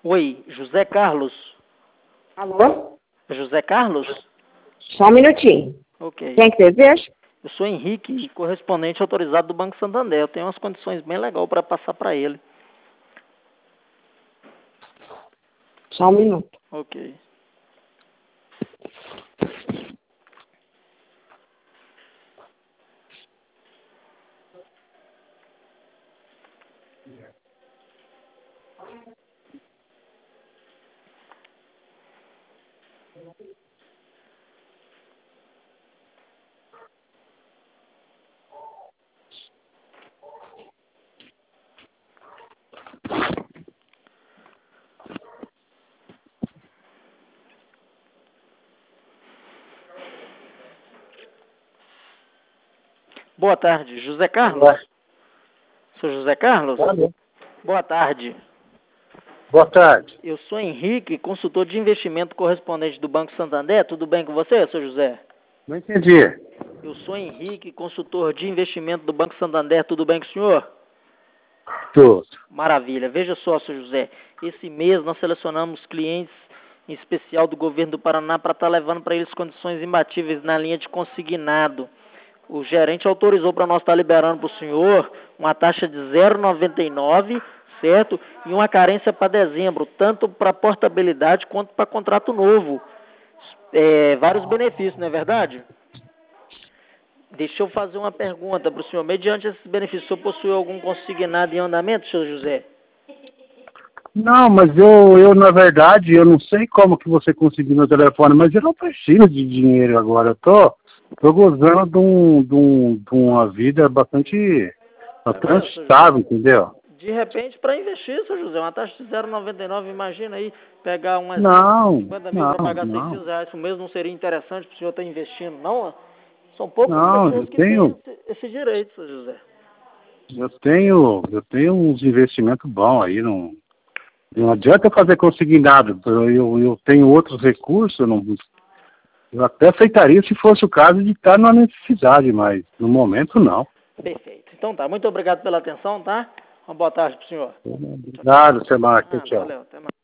Oi, José Carlos? Alô? José Carlos? Só um minutinho. Ok. Quem que deseja? Eu sou Henrique, correspondente autorizado do Banco Santander. Eu tenho umas condições bem legais para passar para ele. Só um minuto. Ok. Boa tarde, José Carlos? Olá. Sou José Carlos? Alô. Boa tarde. Boa tarde. Eu sou Henrique, consultor de investimento correspondente do Banco Santander. Tudo bem com você, seu José? Não entendi. Eu sou Henrique, consultor de investimento do Banco Santander. Tudo bem com o senhor? Tudo. Maravilha. Veja só, seu José. Esse mês nós selecionamos clientes em especial do governo do Paraná para estar levando para eles condições imbatíveis na linha de consignado. O gerente autorizou para nós estar liberando para o senhor uma taxa de 0,99, certo? E uma carência para dezembro, tanto para portabilidade quanto para contrato novo. Vários benefícios, não é verdade? Deixa eu fazer uma pergunta para o senhor. Mediante esses benefícios, o senhor possui algum consignado em andamento, senhor José? Não, mas eu na verdade, eu não sei como que você conseguiu meu telefone, mas eu não preciso de dinheiro agora. Eu tô gozando de uma vida bastante estável, entendeu? De repente, para investir, seu José, uma taxa de 0,99, imagina aí, pegar um exemplo, Não, 50 mil para não, pagar não. R$ 600 por mês, não seria interessante para o senhor estar investindo, não? São poucas Não, pessoas que têm esse direito, seu José. eu tenho uns investimentos bons aí, não adianta eu fazer consignado. Eu tenho outros recursos, eu até aceitaria se fosse o caso de estar numa necessidade, mas no momento não. Perfeito. Então tá, muito obrigado pela atenção, tá? Uma boa tarde pro senhor. Obrigado, Semar. Tchau. Valeu, até mais.